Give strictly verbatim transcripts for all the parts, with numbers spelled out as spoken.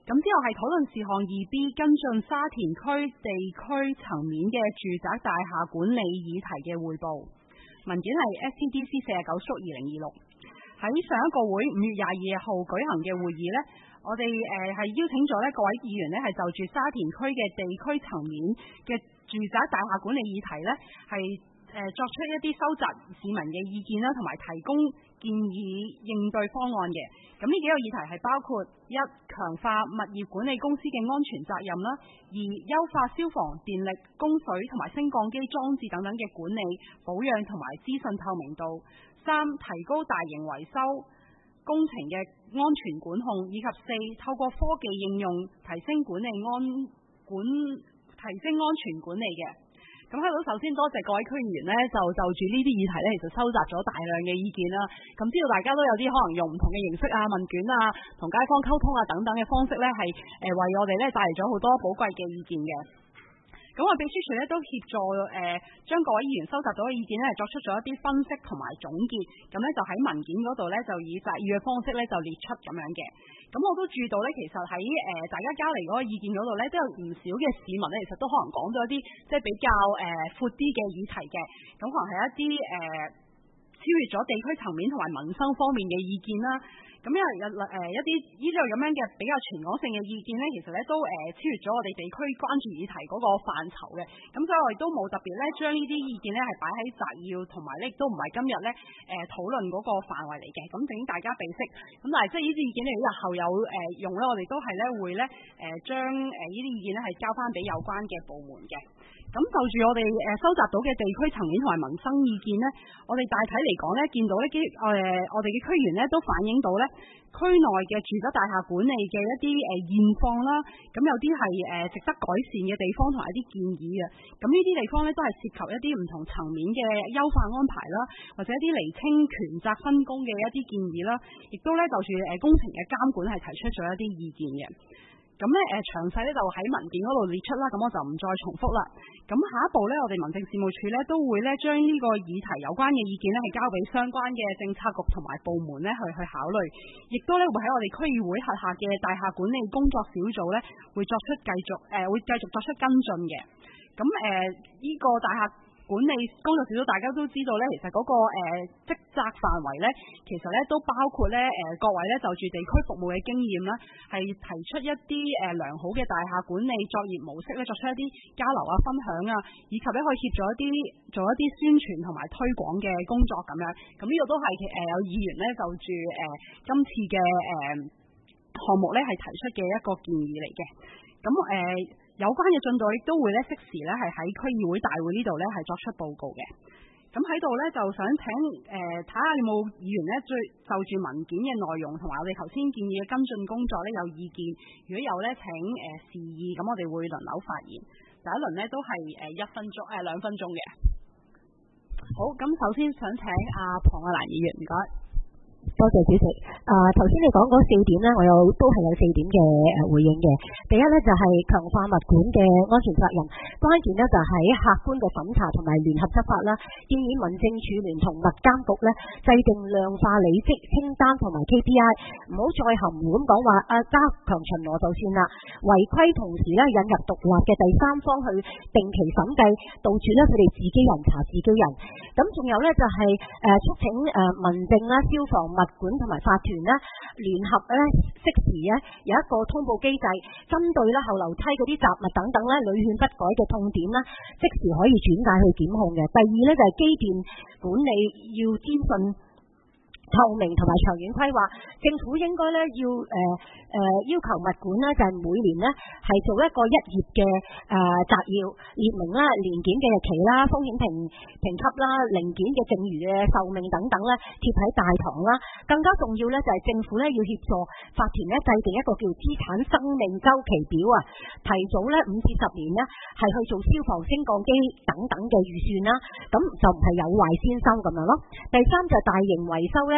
咁之後係討論事項二 B 跟進沙田區地區層面嘅住宅大廈管理議題嘅匯報。文件係 S T D C 四十九縮二零二六。喺上一個會五月廿二號舉行嘅會議呢，我哋誒係邀請咗呢各位議員呢係就住沙田區嘅地區層面嘅住宅大廈管理議題呢係誒作出一啲收集市民嘅意見啦，同埋提供建議應對方案嘅。咁呢幾個議題係包括一、強化物業管理公司嘅安全責任啦；二、優化消防、電力、供水同埋升降機裝置等等嘅管理、保養同埋資訊透明度；三、提高大型維修工程嘅安全管控，以及四、透過科技應用提升管理安管提升安全管理嘅。咁喺度首先多謝各位區議員呢，就就住呢啲議題呢，其實收集咗大量嘅意見啦。咁知道大家都有啲可能用唔同嘅形式啊、問卷啊、同街坊溝通啊等等嘅方式呢，係誒為我哋呢帶嚟咗好多寶貴嘅意見嘅。咁我秘書處咧都協助誒將、呃、各位議員收集到嘅意見咧，作出咗一啲分析同埋總結。咁咧就喺文件嗰度咧，就以摘要嘅方式咧就列出咁樣嘅。咁我都注意到咧，其實喺誒、呃、大家交嚟嗰個意見嗰度咧，都有唔少嘅市民咧，其實都可能講咗一啲即係比較誒闊啲嘅議題嘅。咁可能係一啲誒、呃、超越咗地區層面同埋民生方面嘅意見啦。咁因為有誒一啲呢啲咁樣嘅比較全港性嘅意見咧，其實咧都誒、呃、超越咗我哋地區關注議題嗰個範疇嘅。咁所以我哋都冇特別咧將呢啲意見咧係擺喺摘要，同埋咧亦都唔係今日咧誒討論嗰個範圍嚟嘅。咁請大家備悉。咁但係即係呢啲意見咧，如果日後有誒、呃、用咧，我哋都係咧會咧誒將誒呢啲意見咧係交翻俾有關嘅部門嘅。咁就住我哋誒收集到嘅地區層面同埋民生意見呢，我哋大體嚟講呢，見到呢啲誒我哋嘅區員呢都反映到呢區內嘅住宅大廈管理嘅一啲誒現況啦。咁有啲係誒值得改善嘅地方同埋一啲建議嘅。咁呢啲地方呢都係涉及一啲唔同層面嘅優化安排啦，或者一啲釐清權責分工嘅一啲建議啦，亦都呢就住誒工程嘅監管係提出咗一啲意見嘅。咁咧誒詳細咧就喺文件嗰度列出啦，咁我就唔再重複啦。咁下一步咧，我哋民政事務處咧都會咧將呢個議題有關嘅意見咧係交俾相關嘅政策局同埋部門咧去去考慮，亦都咧會喺我哋區議會轄下嘅大廈管理工作小組咧會作出繼續誒、呃、會繼續作出跟進嘅。咁誒呢個大廈管理工作小組大家都知道咧，其實嗰、那個誒職責範圍咧，其實咧都包括咧誒、呃、各位咧就住地區服務嘅經驗啦，係提出一啲誒、呃、良好嘅大廈管理作業模式咧，作出一啲交流啊、分享啊，以及咧可以協助一啲做一啲宣傳同埋推廣嘅工作咁樣。咁呢個都係誒、呃、有議員咧就住誒、呃、今次嘅誒、呃、項目咧係提出嘅一個建議嚟嘅。咁誒。呃有關嘅進度亦都會咧適時咧係喺區議會大會呢度咧係作出報告嘅。咁喺度咧就想請誒睇下有冇議員咧最就住文件嘅內容同埋我哋頭先建議嘅跟進工作咧有意見，如果有咧請誒、呃、示意，咁我哋會輪流發言。第一輪咧都係誒一分鐘誒兩分鐘嘅。好，咁首先想請阿龐愛蘭議員，唔該。 多謝主席。啊，頭先你講嗰四點呢，我有都係有四點嘅誒回應嘅。第一呢，就係、是、強化物管嘅安全責任，關鍵呢，就喺、是、客觀嘅審查同埋聯合執法啦。建議民政處聯同物監局呢，制定量化履職清單同埋 K P I， 唔好再含糊咁講話啊加強巡邏就算啦。違規同時呢，引入獨立嘅第三方去定期審計，杜絕呢佢哋自己人查自己人。咁仲有呢，就係、是、誒、呃、促請誒、呃、民政啦、消防、物管同埋法團咧聯合咧適時咧有一個通報機制，針對咧後樓梯嗰啲雜物等等咧屢勸不改嘅痛點咧，即時可以轉介去檢控嘅。第二咧就係機電管理要資訊透明同埋長遠規劃，政府應該咧要誒誒、呃呃、要求物管咧就係、是、每年咧係做一個一頁嘅誒摘要，列明啦年檢嘅日期啦、風險評評級啦、零件嘅剩餘嘅壽命等等咧貼喺大堂啦。更加重要咧就係、是、政府咧要協助法團咧制定一個叫資產生命週期表啊，提早咧五至十年咧係去做消防升降機等等嘅預算啦，咁就唔係有壞先收咁樣咯。第三就係大型維修咧。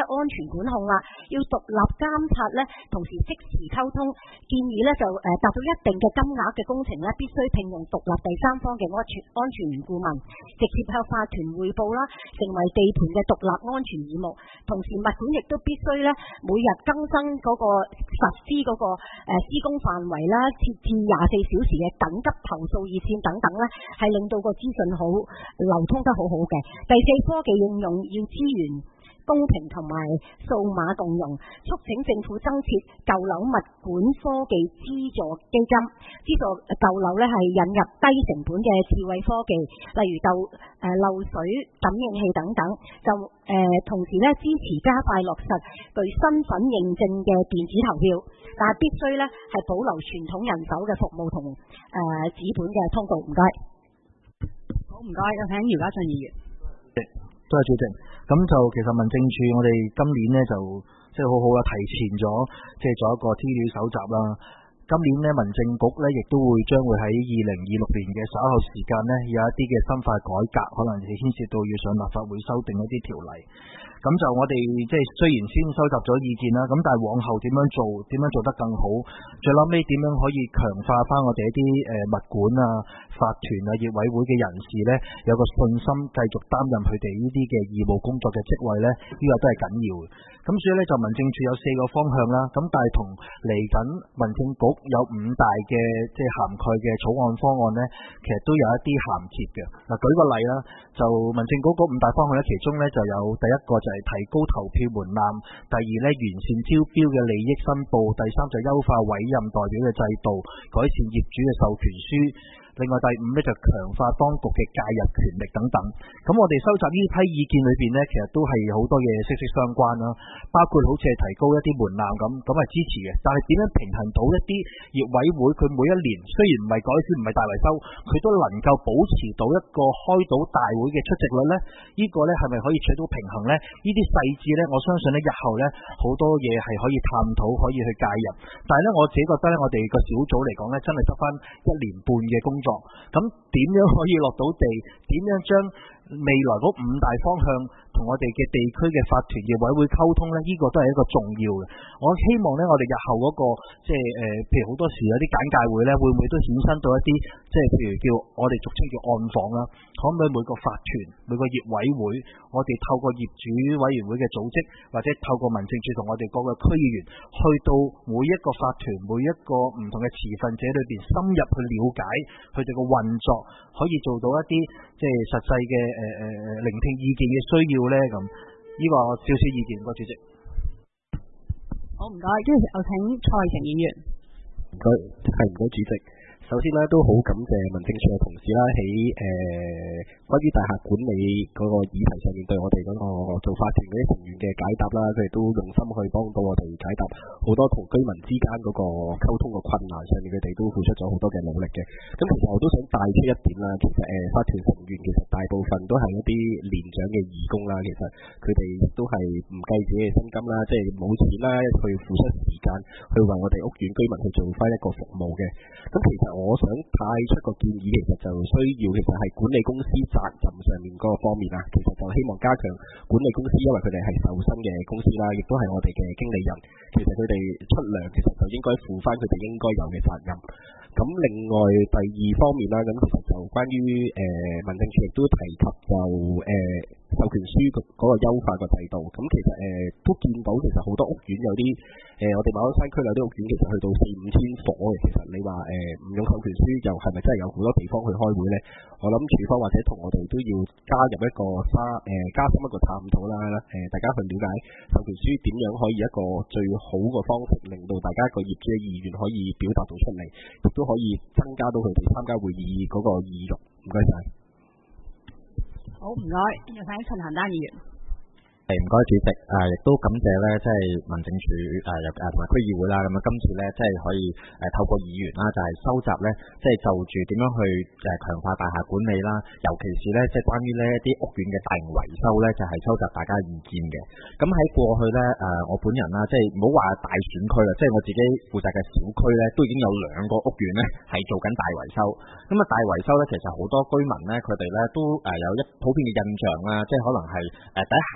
安全管控啦，要獨立監察咧，同時適時溝通。建議咧就誒達到一定嘅金額嘅工程咧，必須聘用獨立第三方嘅安全安全顧問，直接向法團匯報啦，成為地盤嘅獨立安全義務。同時物管亦都必須咧每日更新嗰個實施嗰個誒施工範圍啦，設置廿四小時嘅緊急投訴熱線等等咧，係令到個資訊好流通得好好嘅。第四，科技應用要資源公平同埋數碼共用，促請政府增設舊樓物管科技資助基金，資助舊樓咧係引入低成本嘅智慧科技，例如漏誒漏水感應器等等。就誒、呃、同時咧支持加快落實具身份認證嘅電子投票，但係必須咧係保留傳統人手嘅服務同誒紙本嘅通告。唔該。 好，唔該，有請姚嘉俊議員。 多謝主席。咁就其實民政處我哋今年呢，就即係好好啦，提前咗即係做一個資料搜集啦。今年呢，民政局呢亦都會將會喺二零二六年嘅稍後時間呢，有一啲嘅深化改革，可能係牽涉到要上立法會修訂一啲條例。咁就我哋即係雖然先收集咗意見啦，咁但係往後點樣做，點樣做得更好，最後尾點樣可以強化翻我哋一啲誒物管啊、法團啊、業委會嘅人士呢，有個信心繼續擔任佢哋呢啲嘅義務工作嘅職位呢，呢個都係緊要嘅。咁所以呢，就民政處有四個方向啦，咁但係同嚟緊民政局有五大嘅即係涵蓋嘅草案方案呢，其實都有一啲銜接嘅。嗱，舉個例啦，就民政局嗰五大方向呢，其中呢就有第一個就係提高投票門檻，第二呢完善招標嘅利益申報，第三就優化委任代表嘅制度，改善業主嘅授權書。另外第五咧就強化當局嘅介入權力等等。咁我哋收集呢批意見裏邊呢，其實都係好多嘢息息相關啦，包括好似係提高一啲門檻咁，咁係支持嘅。但係點樣平衡到一啲業委會佢每一年雖然唔係改善唔係大維修，佢都能夠保持到一個開到大會嘅出席率呢？呢、呢個呢係咪可以取到平衡呢？呢啲細節呢，我相信呢日後呢好多嘢係可以探討，可以去介入。但係呢，我自己覺得呢，我哋個小組嚟講呢，真係得翻一年半嘅工作。咁點樣可以落到地？點樣將未來嗰五大方向同我哋嘅地區嘅法團業委會溝通呢？呢、呢個都係一個重要嘅。我希望呢，我哋日後嗰、嗰個即係誒，譬如好多時有啲簡介會呢，會唔會都衍生到一啲即係譬如叫我哋俗稱叫暗訪啦？可唔可以每個法團、每個業委會，我哋透過業主委員會嘅組織，或者透過民政處同我哋各個區議員，去到每一個法團、每一個唔同嘅持份者裏邊，深入去了解佢哋個運作，可以做到一啲即係實際嘅誒誒誒聆聽意見嘅需要咧。咁呢個少少意見，唔該主席。 好，唔該，跟住有請蔡成議員。 唔該，係唔該主席。首先咧都好感謝民政處嘅同事啦，喺誒、呃、關於大廈管理嗰個議題上面對我哋嗰個做法團嗰啲成員嘅解答啦，佢哋都用心去幫到我哋解答好多同居民之間嗰個溝通嘅困難上面，佢哋都付出咗好多嘅努力嘅。咁其實我都想帶出一點啦，其實誒、呃、法團成員其實大部分都係一啲年長嘅義工啦，其實佢哋都係唔計自己嘅薪金啦，即係冇錢啦，去付出時間去為我哋屋苑居民去做翻一個服務嘅。咁其實我想帶出個建議，其實就需要其實係管理公司責任上面嗰個方面啦。其實就希望加強管理公司，因為佢哋係受薪嘅公司啦，亦都係我哋嘅經理人。其實佢哋出糧，其實就應該負翻佢哋應該有嘅責任。咁另外第二方面啦，咁其實就關於誒、呃、民政處亦都提及就誒、呃、授權書嗰個優化個制度。咁其實誒、呃、都見到其實好多屋苑有啲誒、呃、我哋馬鞍山區有啲屋苑其實去到四五千伙嘅。其實你話誒唔用授權書，又係咪真係有好多地方去開會呢？我諗處方或者同我哋都要加入一個加誒、呃、加深一個探討啦。誒、呃、大家去了解授權書點樣可以一個最好嘅方式，令到大家個業主嘅意願可以表達到出嚟，亦都可以增加到佢哋參加會議嗰個意欲。唔該晒。 好，唔該，有請陳恒丹議員。 係唔該主席，誒、呃、亦都感謝咧，即係民政處誒又誒同埋區議會啦。咁啊，今次咧即係可以誒、呃、透過議員啦，就係、是、收集咧，即係就住點樣去誒強化大廈管理啦，尤其是咧即係關於呢一啲屋苑嘅大型維修咧，就係、是、收集大家意見嘅。咁喺過去咧誒、呃，我本人啦，即係唔好話大選區啦，即係我自己負責嘅小區咧，都已經有兩個屋苑咧係做緊大維修。咁啊，大維修咧，其實好多居民咧，佢哋咧都誒有一普遍嘅印象啦，即係可能係誒第一下就覺得啊，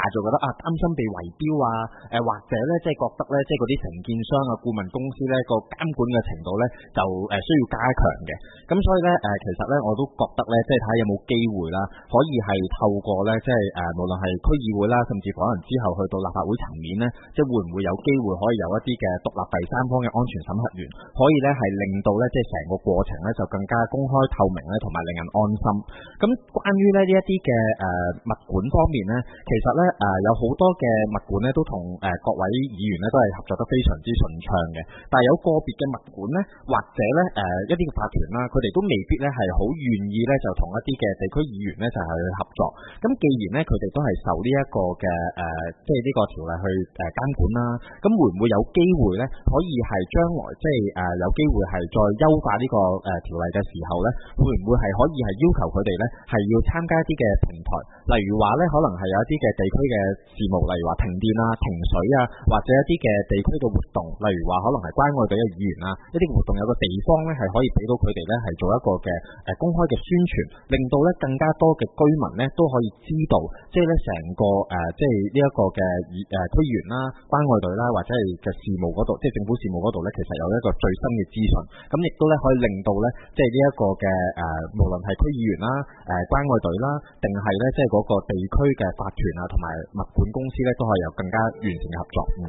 擔心被圍標啊，誒、呃、或者咧即係覺得咧即係嗰啲承建商啊、顧問公司咧個監管嘅程度咧就誒、呃、需要加強嘅。咁所以咧誒、呃、其實咧我都覺得咧即係睇下有冇機會啦，可以係透過咧即係誒、呃、無論係區議會啦，甚至可能之後去到立法會層面咧，即係會唔會有機會可以有一啲嘅獨立第三方嘅安全審核員，可以咧係令到咧即係成個過程咧就更加公開透明咧，同埋令人安心。咁關於咧呢一啲嘅誒物管方面咧，其實咧誒、呃、有好多嘅物管咧都同誒、呃、各位議員咧都係合作得非常之順暢嘅，但係有個別嘅物管咧或者咧誒、呃、一啲嘅法團啦，佢哋都未必咧係好願意咧就同一啲嘅地區議員咧就係去合作。咁既然咧佢哋都係受呢一個嘅誒即係呢個條例去誒監管啦，咁會唔會有機會咧可以係將來即係誒有機會係再優化呢個誒條例嘅時候咧，會唔會係可以係要求佢哋咧係要參加一啲嘅平台，例如話咧可能係有一啲嘅地區嘅事務，例如話停電啊、停水啊，或者一啲嘅地區嘅活動，例如話可能係關愛隊嘅議員啊，一啲活動有個地方咧係可以俾到佢哋咧係做一個嘅誒公開嘅宣傳，令到咧更加多嘅居民咧都可以知道，即係咧成個誒即係呢一個嘅議誒區議員啦、關愛隊啦，或者係嘅事務嗰度，即係政府事務嗰度咧，其實有一個最新嘅資訊，咁亦都咧可以令到咧即係呢一個嘅誒、呃，無論係區議員啦、誒、呃、關愛隊啦，定係咧即係嗰個地區嘅法團啊，同埋物管公司咧，都可以有更加完善嘅合作。唔該，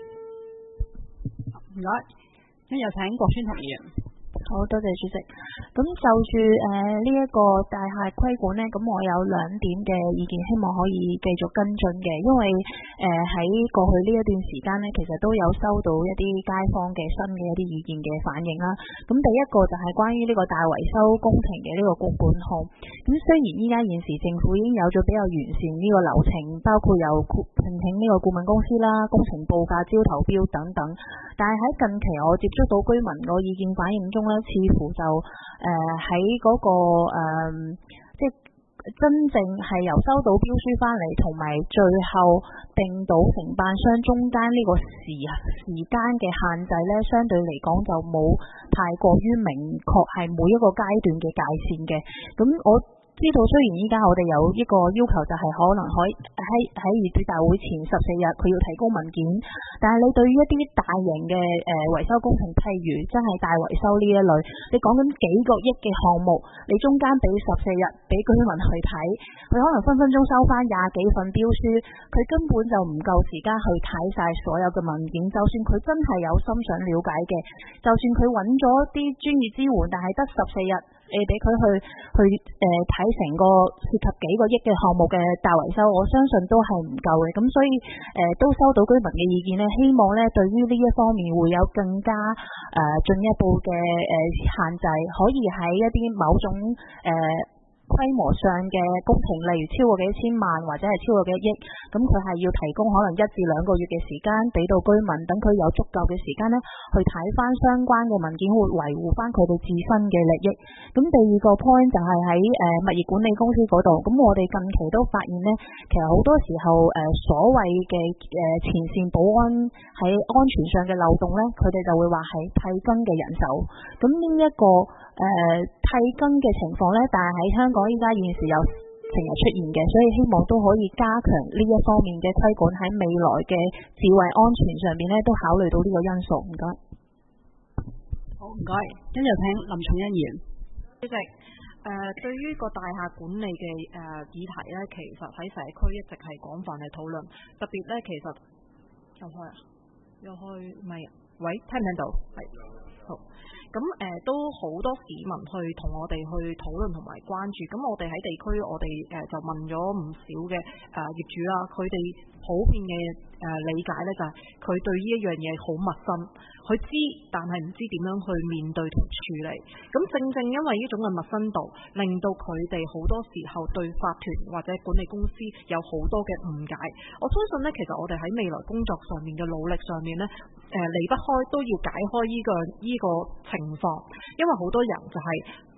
唔該，咁有請郭宣彤議員。 好多謝主席。咁就住誒呢一個大廈規管呢，咁我有兩點嘅意見，希望可以繼續跟進嘅。因為誒喺、呃、過去呢一段時間呢，其實都有收到一啲街坊嘅新嘅一啲意見嘅反應啦。咁第一個就係關於呢個大維修工程嘅呢個管管控。咁雖然依家現時政府已經有咗比較完善呢個流程，包括有聘請呢個顧問公司啦、工程報價、招投標等等，但係喺近期我接觸到居民個意見反應中咧，似乎就誒喺嗰個誒、呃、即係真正係由收到標書翻嚟，同埋最後定到承辦商中間呢個時時間嘅限制咧，相對嚟講就冇太過於明確係每一個階段嘅界線嘅。咁我知道雖然依家我哋有一個要求，就係可能可以喺喺業主大會前十四日佢要提供文件，但係你對於一啲大型嘅誒維修工程，譬如真係大維修呢一類，你講緊幾個億嘅項目，你中間俾十四日俾居民去睇，佢可能分分鐘收翻廿幾份標書，佢根本就唔夠時間去睇晒所有嘅文件。就算佢真係有心想了解嘅，就算佢揾咗啲專業支援，但係得十四日。誒俾佢去去誒睇成個涉及幾個億嘅項目嘅大維修，我相信都係唔夠嘅。咁所以誒、呃、都收到居民嘅意見咧，希望咧對於呢一方面會有更加誒進、呃、一步嘅誒、呃、限制，可以喺一啲某種誒。呃規模上嘅工程，例如超過幾千萬或者係超過幾億，咁佢係要提供可能一至兩個月嘅時間俾到居民，等佢有足夠嘅時間咧去睇翻相關嘅文件，會維護翻佢哋自身嘅利益。咁第二個 point 就係喺誒物業管理公司嗰度，咁我哋近期都發現咧，其實好多時候誒、呃、所謂嘅誒前線保安喺安全上嘅漏洞咧，佢哋就會話係替更嘅人手。咁呢一個誒、呃、替更嘅情況咧，但係喺香港依家現時有成日出現嘅，所以希望都可以加強呢一方面嘅規管，喺未來嘅智慧安全上面咧都考慮到呢個因素。唔該。 好，唔該。跟住請林重欣議員。 主席，誒、呃、對於個大廈管理嘅誒、呃、議題咧，其實喺社區一直係廣泛嘅討論，特別咧其實又開啊，又開咪？喂，聽唔聽到？係。好。咁誒、呃、都好多市民去同我哋去討論同埋關注，咁我哋喺地區我哋誒、呃、就問咗唔少嘅誒、呃、業主啦，佢哋普遍嘅誒、呃、理解咧就係、是、佢對呢一樣嘢好陌生，佢知但係唔知點樣去面對同處理。咁正正因為呢種嘅陌生度，令到佢哋好多時候對法團或者管理公司有好多嘅誤解。我相信咧，其實我哋喺未來工作上面嘅努力上面咧，誒、呃、離不開都要解開呢、這個呢、這個情況，因為好多人就係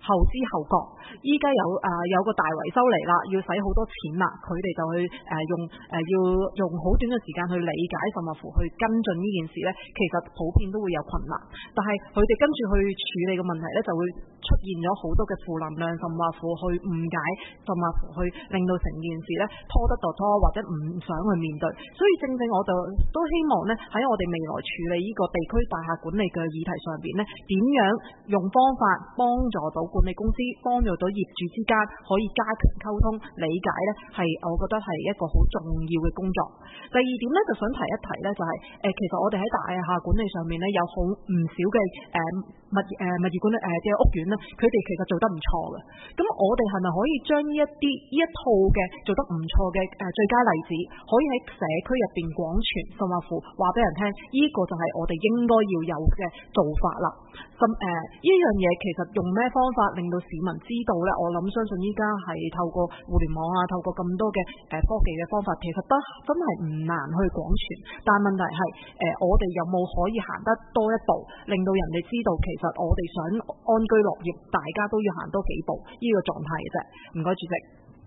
後知後覺，依家有誒、呃、有個大維修嚟啦，要使好多錢啦，佢哋就去誒、呃、用誒、呃、要用好短嘅時間去理解，甚至乎去跟進呢件事咧，其實普遍都會有困難。但係佢哋跟住去處理嘅問題咧，就會出現咗好多嘅負能量，甚至乎去誤解，甚至乎去令到成件事咧拖得就拖，或者唔想去面對。所以正正我就都希望咧喺我哋未來處理呢個地區大廈管理嘅議題上邊咧，點樣用方法幫助到管理公司，幫助到業主之間可以加強溝通理解咧，係我覺得係一個好重要嘅工作。第二點咧，就想提一提咧，就係、是、誒、呃、其實我哋喺大廈管理上面咧有好唔少嘅誒、呃、物誒、呃、物業管理誒嘅屋苑咧，佢哋其實做得唔錯嘅。咁我哋係咪可以將呢一啲呢一套嘅做得唔錯嘅誒最佳例子，可以喺社區入邊廣傳，甚至乎話俾人聽，呢、這個就係我哋應該要有嘅做法啦。咁誒呢樣嘢其實用咩方法令到市民知道咧？我諗相信依家係透過互聯網啊，透過咁多嘅誒科技嘅方法，其實都真係唔難去廣傳。但係問題係誒、呃，我哋有冇可以行得多一步，令到人哋知道其實我哋想安居樂業，大家都要行多幾步呢個狀態嘅啫。唔該，主席。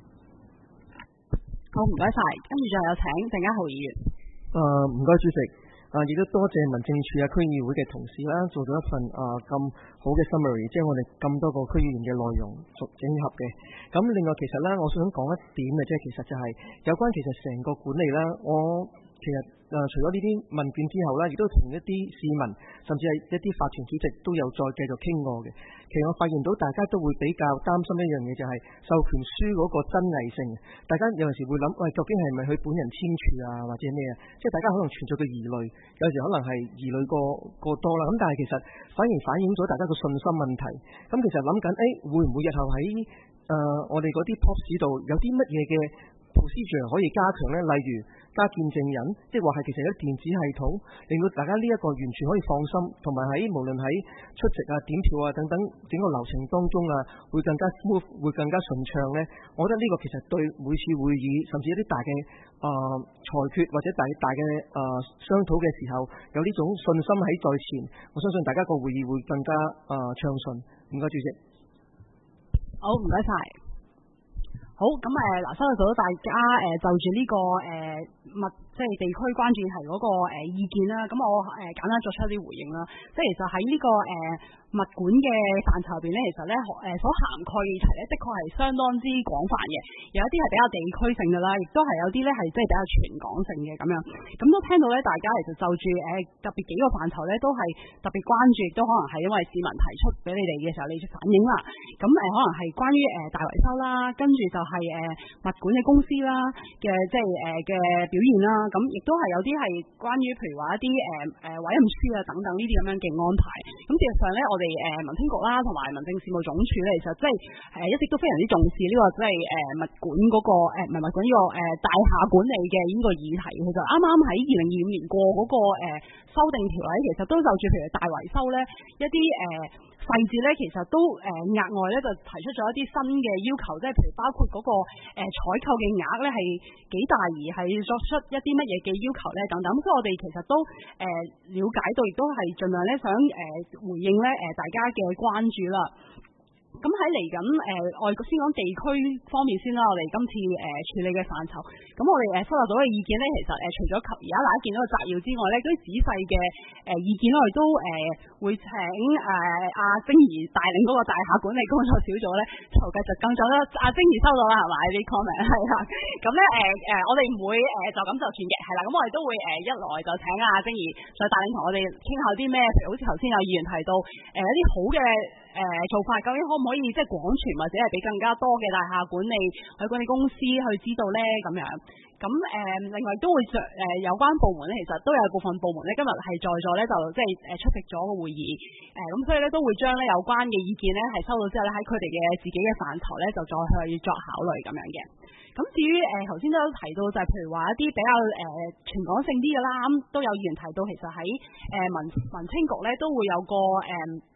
好，唔該晒。跟住就有請鄭家豪議員。 誒，唔該，主席。啊，亦都多謝民政處啊、區議會嘅同事啦，做咗一份啊咁好嘅 summary，即係我哋咁多個區議員嘅內容逐整合嘅。咁另外其實咧，我想講一點嘅，即係其實就係有關其實成個管理啦，我其實誒、呃、除咗呢啲問卷之後咧，亦都同一啲市民甚至係一啲法團主席都有再繼續傾過嘅。其實我發現到大家都會比較擔心一樣嘢，就係授權書嗰個真偽性。大家有陣時會諗，喂，究竟係咪佢本人簽署啊，或者咩啊？即係大家可能存在嘅疑慮，有時可能係疑慮過過多啦。咁但係其實反而反映咗大家個信心問題。咁其實諗緊，誒、哎、會唔會日後喺誒、呃、我哋嗰啲 P O S 度有啲乜嘢嘅 procedure 可以加強呢？例如加見證人，即係話係其實有電子系統，令到大家呢一個完全可以放心，同埋喺無論喺出席啊、點票啊等等整個流程當中啊，會更加 smooth， 會更加順暢呢。我覺得呢個其實對每次會議，甚至一啲大嘅誒、呃、裁決或者大大嘅誒、呃、商討嘅時候，有呢種信心喺在前，我相信大家個會議會更加誒暢順。唔該，主席。 好，唔該晒。好，咁誒嗱，收到大家誒、呃、就住呢、這個誒物、呃、即係地區關注題嗰個誒、呃、意見啦。咁我誒、呃、簡單作出一啲回應啦。即係其實喺呢、這個誒、呃、物管嘅範疇入邊咧，其實咧誒所涵蓋嘅議題咧，的確係相當之廣泛嘅。有一啲係比較地區性嘅啦，亦都係有啲咧係即係比較全港性嘅咁樣。咁都聽到咧，大家其實就住誒、呃、特別幾個範疇咧，都係特別關注，亦都可能係因為市民提出俾你哋嘅時候，你反映啦。咁誒、呃、可能係關於誒、呃、大維修啦，跟住就係、是、誒、呃、物管嘅公司啦嘅即係誒嘅表現啦。咁亦都係有啲係關於譬如話一啲誒誒委任書啊等等呢啲咁樣嘅安排。咁事實上咧，我哋誒民青局啦，同埋民政事務總署咧，其實即係誒一直都非常之重視呢、這個即係誒物管嗰、那個誒唔係物管呢、這個誒、呃、大廈管理嘅呢個議題。其實啱啱喺二零二五年過嗰、那個誒、呃、修訂條例，其實都就住譬如大維修咧一啲誒。呃細節咧，其實都誒、呃、額外咧就提出咗一啲新嘅要求，即係譬如包括嗰、那個誒、呃、採購嘅額咧係幾大，而係作出一啲乜嘢嘅要求咧等等。咁所以我哋其實都誒、呃、了解到，亦都係盡量咧想誒、呃、回應咧誒、呃、大家嘅關注啦。咁喺嚟緊誒，我哋先講地區方面先啦。我哋今次誒、呃、處理嘅範疇，咁我哋誒收集到嘅意見咧，其實誒、呃、除咗及而家大家見到個摘要之外咧，嗰啲仔細嘅誒意見我哋都誒、呃、會請誒阿晶儀帶領嗰個大廈管理工作小組咧，就繼續跟進啦。阿晶儀收到啦，係咪啲 comment 係啦？咁咧誒誒，我哋唔會誒、呃、就咁就算嘅，係啦。咁我哋都會誒、呃、一來就請阿晶儀再帶領同我哋傾下啲咩，譬如好似頭先有議員提到誒、呃、一啲好嘅誒、呃、做法，究竟可唔可以即係廣傳，或者係俾更加多嘅大廈管理去管理公司去知道咧咁樣？咁誒、呃，另外都會誒、呃、有關部門咧，其實都有部分部門咧，今日係在座咧，就即係誒出席咗個會議誒，咁、呃、所以咧都會將咧有關嘅意見咧係收到之後咧，喺佢哋嘅自己嘅範疇咧就再去作考慮咁樣嘅。咁至於誒頭先都有提到，就係譬如話一啲比較誒、呃、全港性啲嘅啦，咁都有議員提到，其實喺誒、呃、民民青局咧都會有個誒。呃考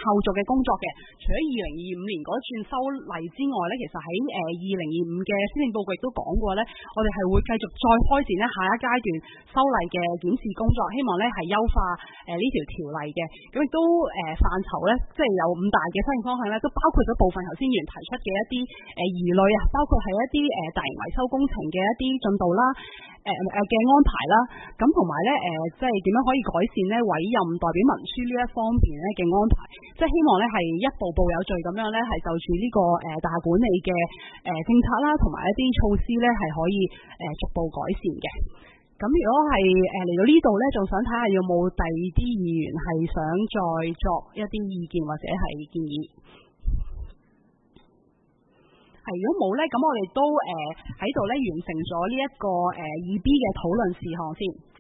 後續嘅工作嘅。除咗二零二五年嗰轉修例之外咧，其實喺誒二零二五嘅施政報告亦都講過咧，我哋係會繼續再開展咧下一階段修例嘅檢視工作，希望咧係優化誒呢條條例嘅。咁亦都誒範疇咧，即係有五大嘅修訂方向咧，都包括咗部分頭先議員提出嘅一啲誒疑慮啊，包括係一啲誒大型維修工程嘅一啲進度啦，誒誒嘅安排啦，咁同埋咧誒即係點樣可以改善咧委任代表文書呢一方面咧嘅安排，即係希望咧係一步步有序咁樣咧係就住呢個誒大廈管理嘅誒政策啦，同埋一啲措施咧係可以誒逐步改善嘅。咁如果係誒嚟到呢度咧，仲想睇下有冇第二啲議員係想再作一啲意見或者係建議。係如果冇咧，咁我哋都誒喺度咧完成咗呢一個誒二 B 嘅討論事項先。